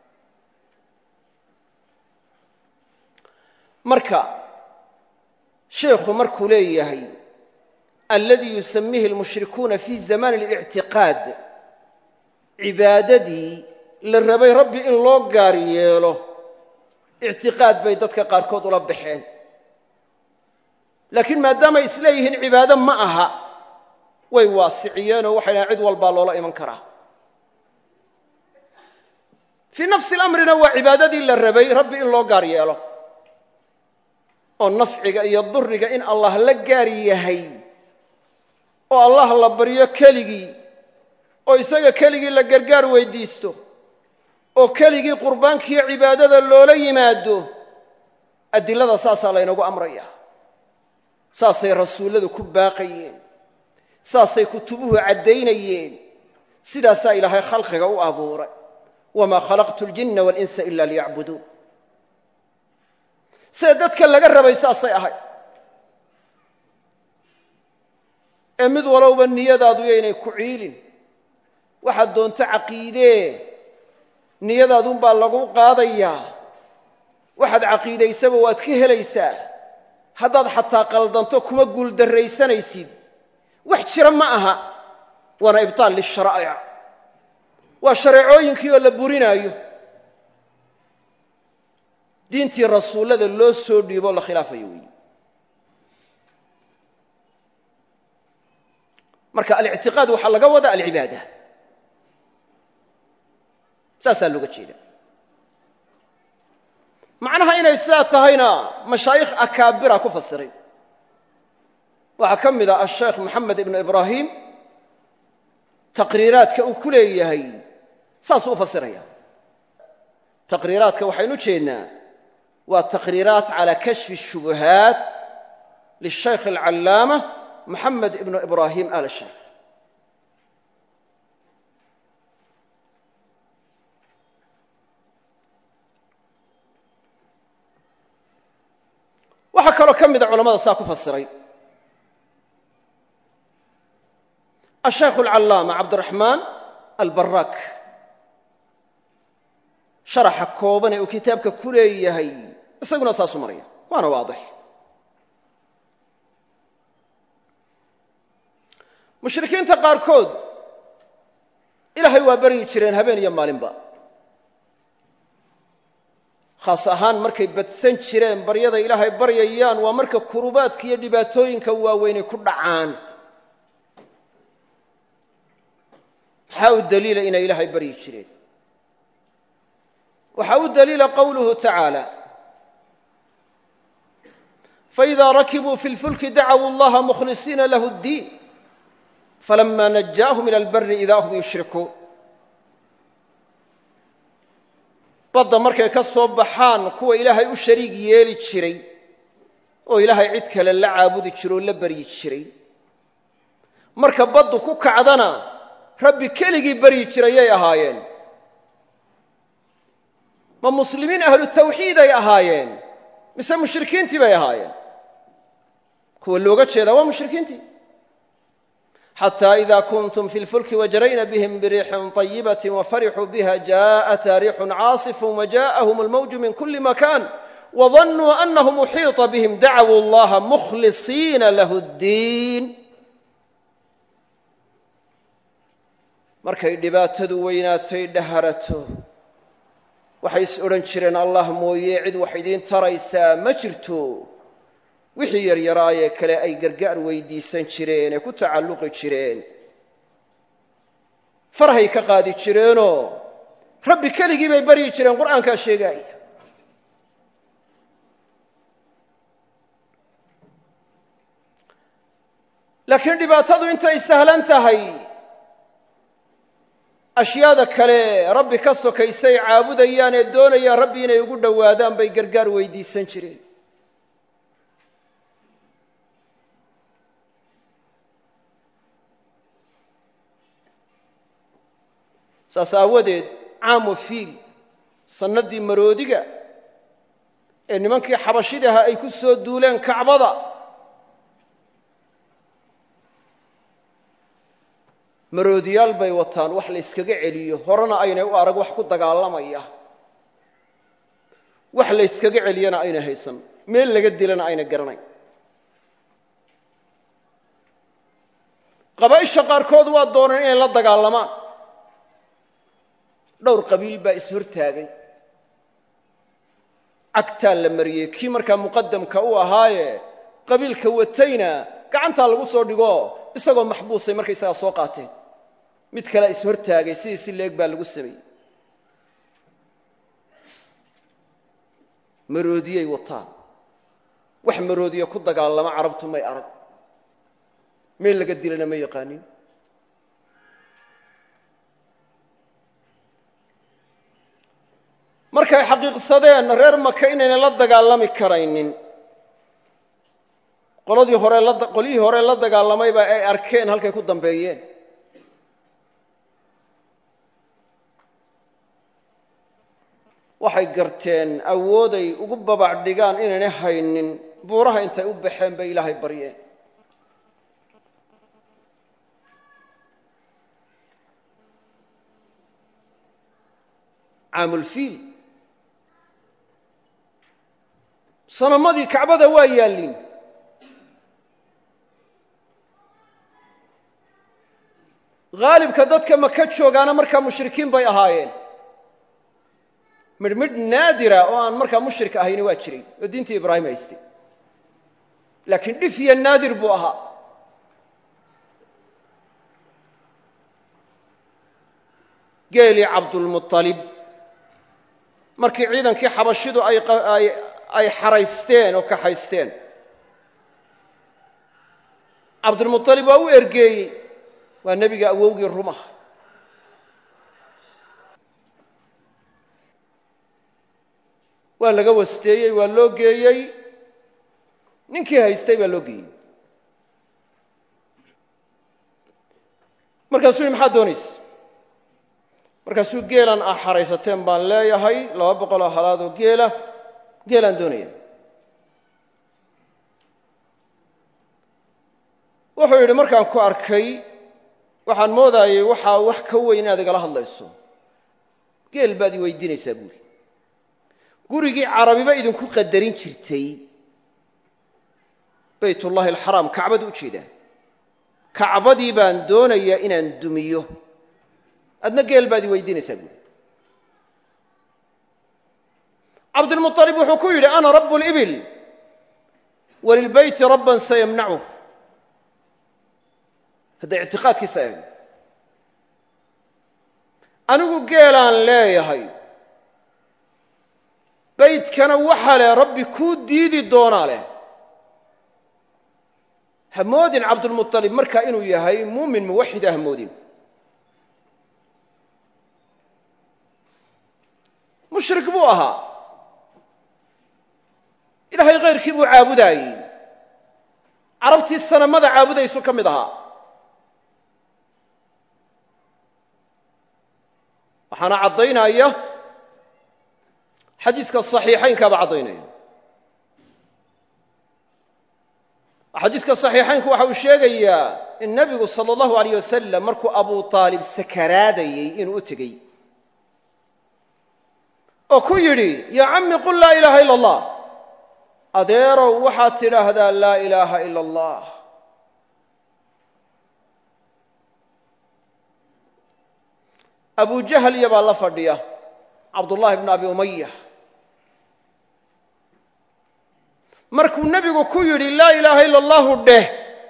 marka sheekhu markuu leeyahay alladii yusamiihi almushrikuuna fi zamani اlictiqaad cibaadadii la rabay rabbi in loo gaar yeelo ictiqaad bay dadka qaarkood ula baxeen laakiin maadaamay isleeyihiin cibaado ma aha way waasiciyeenoo waxay dhahaan cid walbaa loola iman karaa fii nafsi اlamrina waa cibaadadii la rabay rabbi in loo gaar yeelo oo nafciga iyo duriga in allah la gaar yahay oo allah la baryo keligii oo isaga keligii la gargaar weydiisto oo keligii qurbaankiiyo cibaadada loola yimaado adilada saasaa laynagu amraya saasay rasuulladu ku baaqayeen saasay kutubuhu caddaynayeen sidaasaa ilaahay khalqiga u abuuray wamaa khalaqtu اljinna waاlinsa ila liyacbuduun sida dadka laga rabay saasay ahay ee mid walowba niyadaadu yaynay ku ciilin waxaad doonto caqiidee niyadaadunbaa lagu qaadayaa waxaad caqiidaysaba waad ka helaysaa haddaad xataa qaldanto kuma guuldarraysanaysid wax jira ma aha waana ibtaal lisharaa'ic waa shareecooyinkii oo la burinaayo diintii rasuullada loo soo dhiiboo la khilaafayo weeye marka alictiqaad waxaa laga wadaa alcibaada saasaa looga jeeda macnaha inay sidaa tahayna mashaayikh akaabira ku fasiray waxaa ka mid ah asheekh moxamed ibnu ibraahim taqriiraadka uu ku leeyahay saasuu u fasiraya taqriiraadka waxaynu jeednaa waa taqriiraat calى kashfi الshubuhaat lishaykh alcallaama moxamed ibnu ibraahim al sheekh waxaa kaloo ka mida culamada saa ku fasiray ashaykh alcallaama cabdiraxmaan albaraak sharaxa kooban ee uu kitaabka ku leeyahay isaguna saasuu maraya waana waadix mushrikiinta qaarkood ilaahay waa baryi jireen habeen iyo maalinba khaas ahaan markay badsan jireen baryada ilaahay baryayaan waa marka kurubaadka iyo dhibaatooyinka waaweynay ku dhacaan maxaa u daliila inay ilaahay baryi jireen waxaa u daliila qowluhu tacaala faidaa rakibuu fi lfulki dacwuu allaha mukhlisiina lahu اddiin falama najaahum ila albari idaa hum yushrikuun badda markay ka soo baxaan kuwa ilaahay u shariig yeeli jiray oo ilaahay cid kale la caabudi jiro oo la baryi jiray marka baddu ku kacdana rabbi keligii baryi jirayay ahaayeen ma muslimiin ahlu tawxiid ay ahaayeen mise mushrikiintii bay ahaayeen kuwa looga jeedaa waa mushrikiintii xatى إida kuntum fi اlfulki wajarayna bihim biriixin طayibaة wafarixuu biha jaءata riixu caasif wajaءahum اlmawju min kuli makan waظanuu anahu muxiiطa bihim dacwuu اllaha mukhlisiina lahu اddiin markay dhibaatadu weynaatoy dhaharato waxay is odhan jireen allah mooye cid wax idiin taraysaa ma jirto wixii yaryaraayee kale ay gargaar weydiisan jireen ee ku tacalluqi jireen farhay ka qaadi jireenoo rabbi keligii bay baryi jireen qur'aankaa sheegaaya laakiin dhibaatadu intay sahlan tahay ashyaada kale rabbi ka sokaysay caabudayaan ee doonayaan rabbi inay ugu dhowaadaan bay gargaar weydiisan jireen saas aawadeed caamu fiil sannaddii maroodiga ee nimankii xabashidaha ay ku soo duuleen kacbada maroodiyaal bay wataan wax la iskaga celiyo horena aynay u arag wax ku dagaalamaya wax la iskaga celiyana ayna haysan meel laga dilana ayna garanayn qabaa'isha qaarkood waa dooneen inay la dagaalamaan dhowr qabiil baa is hortaagay cagtaa la mariyey kii markaa muqaddamka u ahaaye qabiilka watayna gacantaa lagu soo dhigo isagoo maxbuusay markaysagaa soo qaateen mid kale is hortaagay sidii si leeg baa lagu sameeyey maroodiyay wataan wax maroodiya ku dagaalama carabtu may arag meel laga dilana ma yaqaanin markay xaqiiqsadeen reer maka inayna la dagaalami karaynin qoladii hore la qolihii hore la dagaalamay baa ay arkeen halkay ku dambeeyeen waxay garteen awooday ugu babac dhigaan inayna haynin buuraha intay u baxeen bay ilaahay baryeen caamulfiil sanamadii kacbada waa yaalliin haalibka dadka maka joogaana markaa mushrikiin bay ahaayeen midhmidh naadira oo aan markaa mushrik ahayni waa jiray oo diintii ibraahim haystay laakiin dhif iyo naadir buu ahaa geelii cabdulmuطalib markii ciidankii xabashidu ay xaraysteen oo kaxaysteen cabdulmuطalib waa u ergeeyey waa nebiga awowgii rumah waa laga wasteeyey waa loo geeyey ninkii haystay baa loo geeyey markaasuu yidhi maxaad doonaysa markaasuu geelan ah xaraysateen baan leeyahay laba boqol oo halaad oo geela geelaan doonaya wuxuu yidhi markaan ku arkay waxaan moodaayey waxaa wax ka weyn inaad igala hadlayso geel baad i weydiinaysaa buuri gurigii carabiba idinku qadarin jirtay baytullaahi alxaraam kacbadu u jeedaa kacbadii baan doonayaa inaan dumiyo adna geel baad i weydiinaysaa buuri cabdulmuطalib wuxuu ku yidhi ana rabu libil walilbeyti rabban sayamnacuh hadda ictiqaadkiisa eeg anigu geelaan leeyahay baydkana waxa leh rabbi kuu diidi doonaa leh ha moodin cabdulmuطalib markaa inuu yahay muumin muwaxida ha moodin mushrik buu ahaa ilaahay kayrkii buu caabudaayey carabtii sanamada caabudaysu ka mid ahaa waxaana caddaynaya xadiiska صaxiixaynkaaba caddaynaya xadiiska صaxiixaynku waxa uu sheegayaa in nebigu salى اllahu alayh wasalam markuu abu aalib sakaraadayey inuu u tegey oo ku yidhi yaa cammi qul laa ilaaha ila اllah adeerow waxaad tidhaahdaa laa ilaaha ila اllah abu jahl iyo baa la fadhiya cabdullahi bn abi umaya markuu nebigu ku yidhi laa ilaaha ila allahu dheh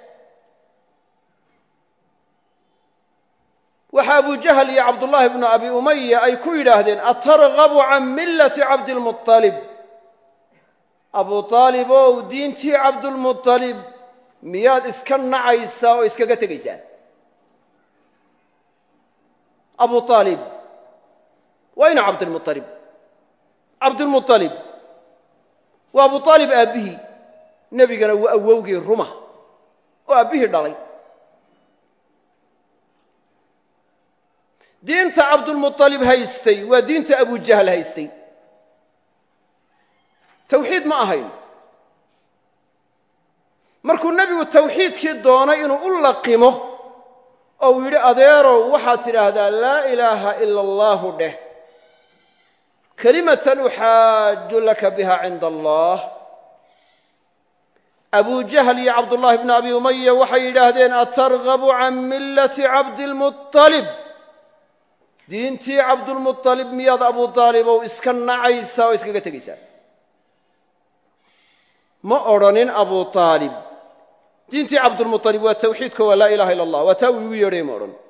waxa abu jahl iyo cabdullaahi bnu abi umaya ay ku yidhaahdeen atargabu can millati cabdilmuطalib abu aalibow diintii cabdulmuطalib miyaad iska nacaysaa oo iskaga tegaysaa abu aalib wayna cabdilmuطalib cabdulmuطalib waa abu aalib aabbihii nebigana waa awowgii ruma oo aabbihii dhalay diinta cabdulmuطalib haystay waa diinta abu jahl haystay tawxiid ma ahayn markuu nebigu tawxiidkii doonay inuu u laqimo oo uu yidhi adeerow waxaad tidhaahdaa laa ilaaha ila allaahu dheh kalimatan uxaaju laka biha cinda allah abu jahl iyo cabdullaahi bni abi umaya waxay yidhaahdeen atargabu can millati cabdilmuطalib diintii cabdulmuطalib miyaad abu taalibow iska nacaysaa oo iskaga tegaysaa ma odhanin abu aalib diintii cabdulmuطalib waa tawxiidko waa laa ilaha illa allah waa taa uu igu yeedhay ma odhan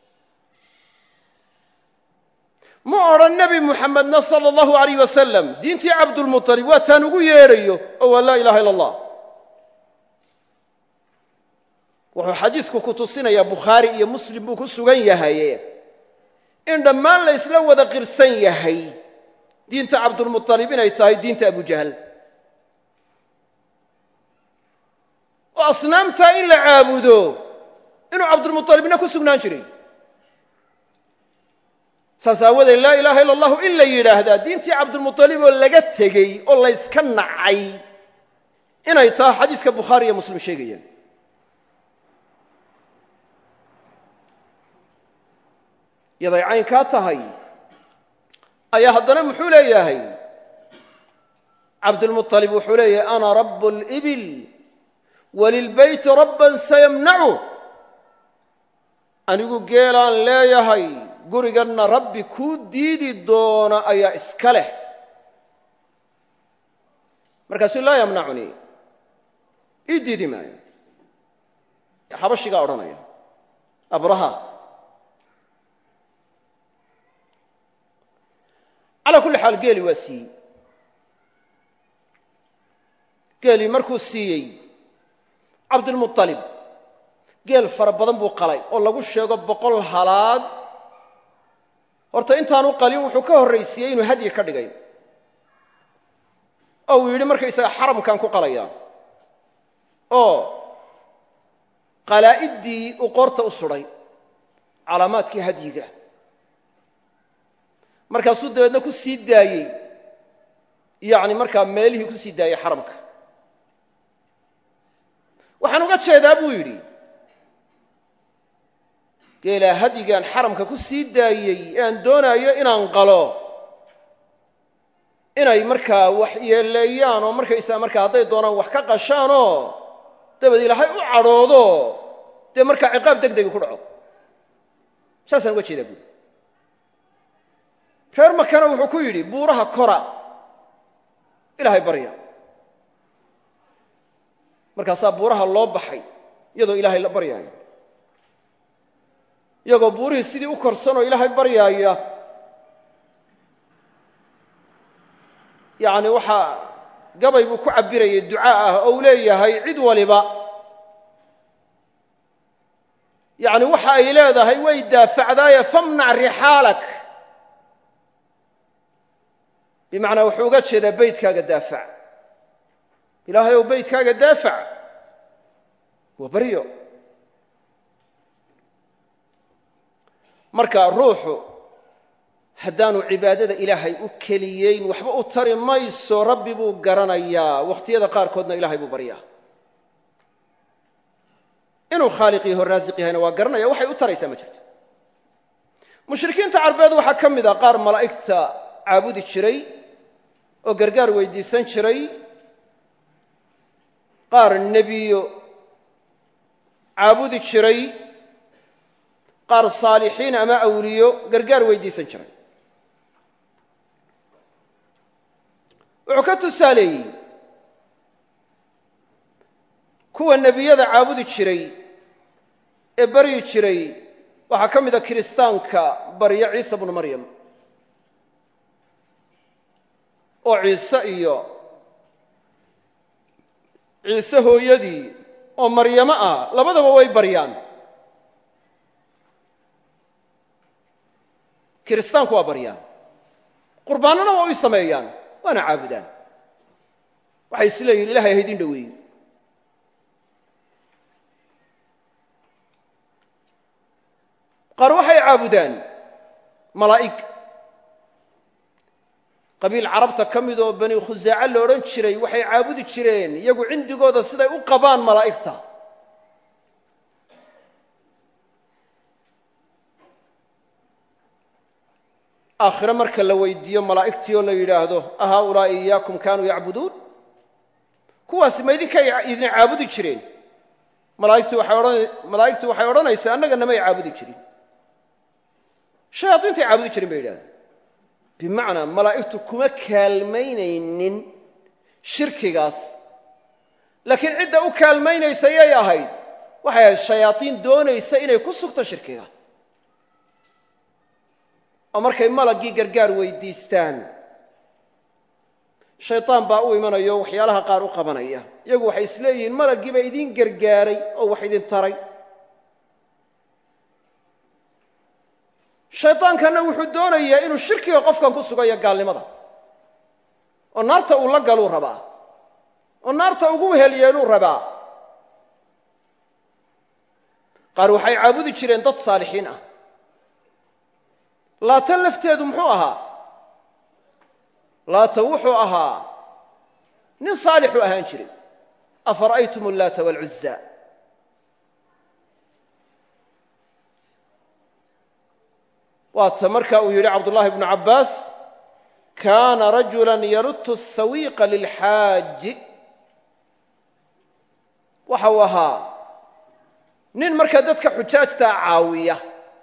ma odhan nebi muxamedna sala allahu alayh wasalam diintii cabdulmuطalib waa taan ugu yeedhayo oo waa laa ilaha illa allah wuxuu xadiidku ku tusinayaa bukhaari iyo muslim buu ku sugan yahay in dhammaan la ysla wada qirsan yahay diinta cabdulmuطalib inay tahay diinta abujahl oo asnaamtaa in la caabudo inuu cabdulmuطalibna ku sugnaan jiray saas aawadeed laa ilaaha illa allahu in la yidhaahdaa diintii cabdulmuطalib oo laga tegey oo layska nacay inay tahay xadiiska bukhaari iyo muslim sheegayaan yaday caynkaa tahay ayaa haddana muxuu leeyahay cabdulmuطalib wuxuu leeyahay ana rabu اlbil walilbeyti rabban sayamnacu anigu geelaan leeyahay guriganna rabbi kuu diidi doona ayaa iska leh markaasuu laa yamnacunii ii diidi maayo xabashigaa odhanaya abraha calaa kulli xaal geeli waa siiyey geelii markuu siiyey cabdulmuطalib geel fara badan buu qalay oo lagu sheego boqol halaad horta intaanu qalin wuxuu ka horraysiiyey inuu hadyi ka dhigay oo uu yidhi markaysaga xaramkan ku qalayaa oo qalaa'iddii uu qoorta u sudhay calaamaadkii hadyiga markaasuu dabeedna ku sii daayey yacni markaa meelihii ku sii daayey xaramka waxaan uga jeedaa buu yidhi geelaa hadyigaan xaramka ku sii daayey ee aan doonaayo inaan qalo inay markaa wax yeeleeyaan oo markaysaa markaa hadday doonaan wax ka qashaanoo dabeed ilaahay u cadhoodo dee markaa ciqaab deg degi ku dhaco saasaan uga jeedaa buuri reer makana wuxuu ku yidhi buuraha kora ilaahay barya markaasaa buuraha loo baxay iyadoo ilaahay la baryaayo iyagoo buurihii sidii u korsanoo ilaahay baryaaya yacni waxaa gabay buu ku cabbirayay ducaa ah oo uu leeyahay cid waliba yacni waxa ay leedahay way daafacdaaye famnac rixaalak bimacnaa wuxuu uga jeedaa beytkaaga daafac ilaahay ow beytkaaga daafac waa baryo marka ruuxu haddaanu cibaadada ilaahay u keliyeyn waxba u tari mayso rabbi buu garanayaa wakhtiyada qaarkoodna ilaahay buu baryaa inuu khaaliq yaho raasiq yahayna waa garanaya waxay u taraysaa ma jirto mushrikiinta carbeed waxaa ka mid a qaar malaa'igta caabudi jiray oo gargaar weydiisan jiray qaar nebiyo caabudi jiray qaar saalixiin ama awliyo gargaar weydiisan jiray wuxuu ka tusaaleeyey kuwa nebiyada caabudi jiray ee baryi jiray waxaa ka mid a kiristaanka barya ciise bnu maryam oo ciise iyo ciise hooyadii oo maryamo ah labadaba way baryaan kiristaanku waa baryaan qurbaanana waa u sameeyaan waana caabudaan waxay is leeyihin ilahay ha idin dhoweeye qaar waxay caabudaan malaa'ig qabiil carabta ka mid oo bani khusaaca la odhan jiray waxay caabudi jireen iyagu cindigooda siday u qabaan malaa'igta aakhire marka la weydiiyo malaa'igtii oo la yidhaahdo ahaulaa'i iyaakum kaanuu yacbuduun kuwaasi ma idinka idin caabudi jireen malaa'igtu waxay odhanaysaa annaga namay caabudi jirin shayaadiintay caabudi jirin bay yidhahdeen bimacnaa malaa'igtu kuma kaalmaynaynin shirkigaas laakiin cidda u kaalmaynaysa yay ahayd waxay ahayd shayaadiin doonaysa inay ku sugto shirkiga oo markay malaggii gargaar weydiistaan shaytaan baa u imanayo waxyaalaha qaar u qabanaya iyagu waxay isleeyihiin malaggii baa idin gargaaray oo wax idin taray shayطaankana wuxuu doonayaa inuu shirkiga qofkan ku sugayo gaalnimada oo naarta uu la galuu rabaa oo naarta ugu helyeeluu rabaa qaar waxay caabudi jireen dad saalixiin ah laata lafteedu muxuu ahaa laata wuxuu ahaa nin saalixu ahaan jiray afara'aytum allaata waalcuzza waata marka uu yidhi cabdullaahi bnu cabbaas kaana rajulan yarudtu asawiiqa lilxaaji waxa uu ahaa nin markaa dadka xujaajtaa caawiya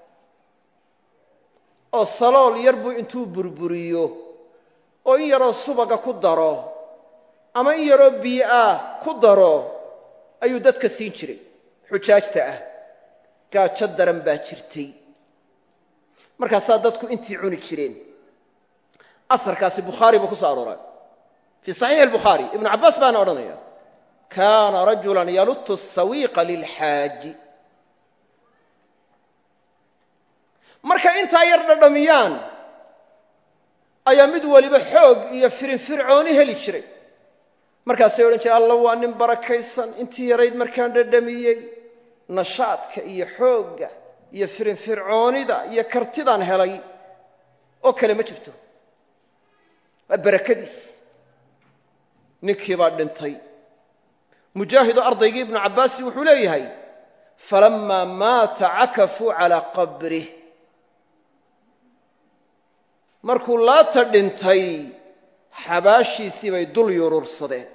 oo salool yar buu intuu burburiyo oo in yaroo subaga ku daro ama in yaroo bii'ah ku daro ayuu dadka siin jiray xujaajta ah gaajo daran baa jirtay markaasaa dadku intii cuni jireen asarkaasi bukhaari buu ku soo arooray fii saxiixi albukhaari ibnu cabbaas baana odhanaya kaana rajulan yaludtu asawiiqa lilxaaji markay intaa yar dhadhamiyaan ayaa mid waliba xoog iyo firinfircooni heli jiray markaasay odhan jireen alla waa nin barakaysan intii yarayd markaan dhadhamiyey nashaadka iyo xoogga iyo firinfircoonida iyo kartidaan helay oo kale ma jirto waa barakadiis ninkii baa dhintay mujaahido ardaygii ibnu cabbaasi wuxuu leeyahay falammaa maata cakafuu calaa qabrih markuu laata dhintay xabaashiisii bay dul yuruursadeen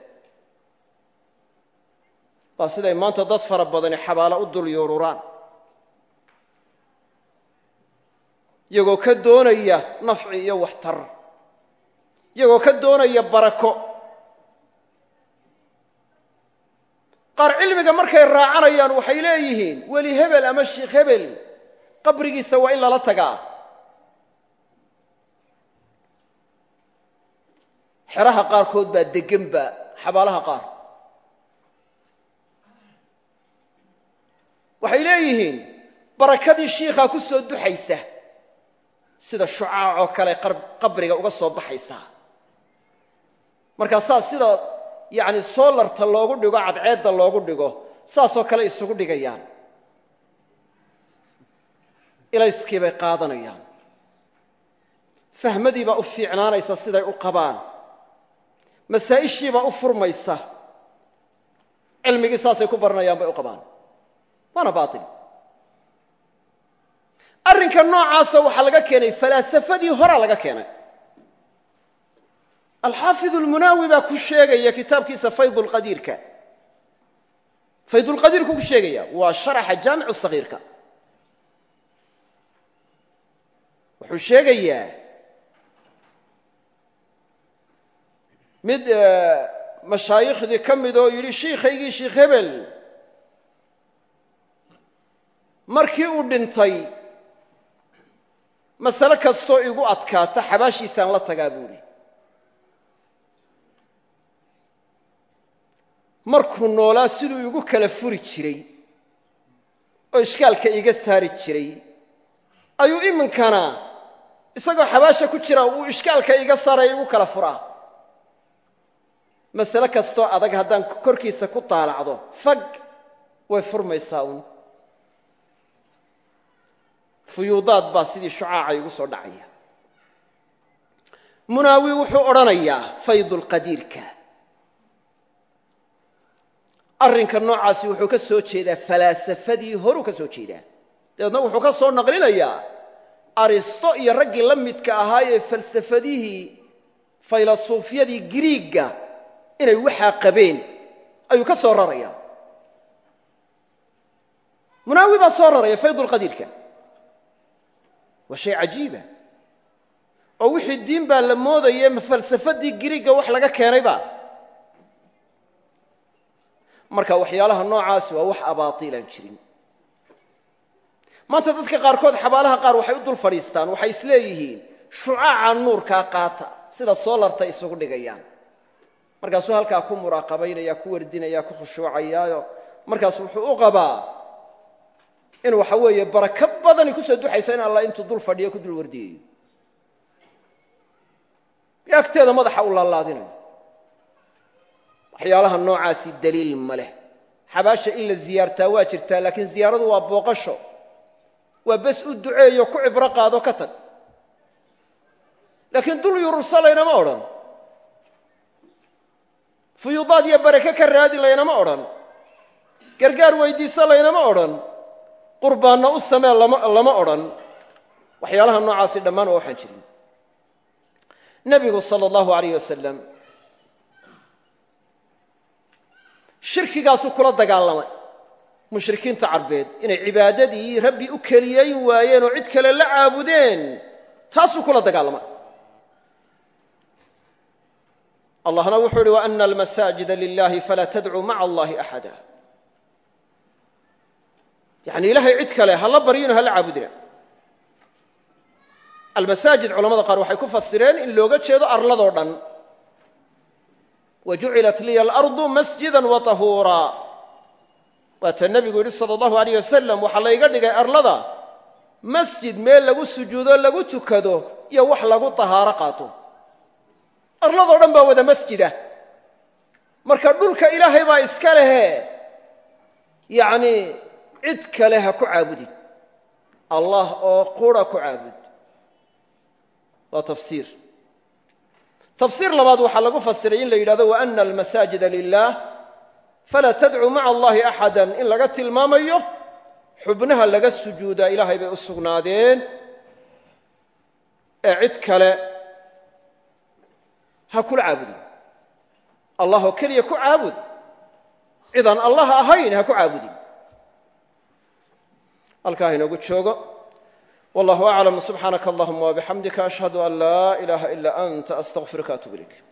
waa siday maanta dad fara badani xabaalo u dul yuururaan iyagoo ka doonaya nafci iyo waxtar iyagoo ka doonaya barako qaar cilmiga markay raacanayaan waxay leeyihiin weli hebel ama shiikh hebel qabrigiisa waa in lala tagaa xeraha qaarkood baa deganba xabaalaha qaar waxay leeyihiin barakadii shiikhaa ku soo duxaysa sida shucaacoo kale qabriga uga soo baxaysaa markaasaa sida yacni soolarta loogu dhigo cadceedda loogu dhigo saasoo kale isugu dhigayaan ilayskii bay qaadanayaan fahmadii baa u fiicnaanaysa siday u qabaan masaa'ishii baa u furmaysa cilmigii saasay ku baranayaan bay u qabaan waana baatil arrinka noocaasa waxaa laga keenay falaasafadii horaa laga keenay alxaafid almunaawi baa ku sheegaya kitaabkiisa faydulqadiirka faydulqadiirku ku sheegaya waa sharaxa jaamicu sagiirka wuxuu sheegayaa mid mashaayiikhdii ka mid oo yidhi shiikhaygii shiikh hebel markii uu dhintay masale kastoo igu adkaata xabaashiisaan la tagaa buuhi markuu noolaa siduu igu kala furi jiray oo ishkaalka iga saari jiray ayuu iminkana isagoo xabaasha ku jira uu ishkaalka iga saaraya igu kala furaa masale kastoo adag haddaan korkiisa ku taalacdo fag way furmaysaa uun fuyuudaad baa sidii shucaaca igu soo dhacaya munaawi wuxuu odhanayaa faydulqadiirka arrinka noocaasi wuxuu ka soo jeedaa falaasafadii horuu ka soo jeedaa dabeedna wuxuu ka soo naqlinayaa aristo iyo raggii la midka ahaayee falsafadihii faylasuufyadii griigga inay waxaa qabeen ayuu ka soo raraya munaawi baa soo raraya faydulqadiirka waa shay cajiiba oo wixii diin baa la moodaye falsafadii griigga wax laga keenayba marka waxyaalaha noocaasi waa wax abaatiilan jirin maanta dadka qaarkood xabaalaha qaar waxay u dul fadhiistaan waxay isleeyihiin shucaaca nuurkaa qaata sida soolarta isugu dhigayaan markaasuu halkaa ku muraaqabaynaya ku wardinaya ku khushuucayaayo markaas wuxuu u qabaa in waxa weeye barako badani ku soo duxayso in allah intuu dul fadhiyo ku dul wardiyayo agteeda madaxa u laalaadinayo waxyaalaha noocaasi daliil ma leh xabaasha in la ziyaartaa waa jirtaa laakiin ziyaaradu waa booqasho waa bes u duceeyo ku cibro qaado ka tag laakiin dul yurursa laynama odhan fuyuudaad iyo barake ka raadi laynama odhan gargaar weydiisa laynama odhan qurbaanna u samee lama odhan waxyaalaha noocaasi dhammaan waa waxaan jirin nebigu sala allahu alayh wasalam shirkigaasuu kula dagaalamay mushrikiinta carbeed inay cibaadadii rabbi u keliyayn waayeen oo cid kale la caabudeen taasuu kula dagaalamay allahna wuxuu uhi waana almasaajida lilahi falaa tadcuu maca allahi axada yani ilahay cid kale ha la baryino ha la caabudina almasaajid culamada qaar waxay ku fasireen in looga jeedo arladoo dhan wajucilat liya alardu masjida watahuura waata nebigu yidhi sala allahu alayh wasalam waxaa layga dhigay arlada masjid meel lagu sujuudo lagu tukado iyo wax lagu tahaaro qaato arladoo dhan baa wada masjida marka dhulka ilaahay baa iska lehe yacni cid kale ha ku caabudin allah oo qura ku caabud waa tafsiir tafsiir labaad waxaa lagu fasiray in la yidhahdo waana almasaajida lilah falaa tadcuu maca allahi axada in laga tilmaamayo xubnaha laga sujuudaa ilaahay bay u sugnaadeen ee cid kale ha kula caabudin allah oo keliya ku caabud cidaan allah ahayn ha ku caabudin halkaa inoogu joogo wallahu aclam subxaanaka allahuma wabixamdika ashhadu an laa ilaaha ila anta astaqfiruka atub ilayk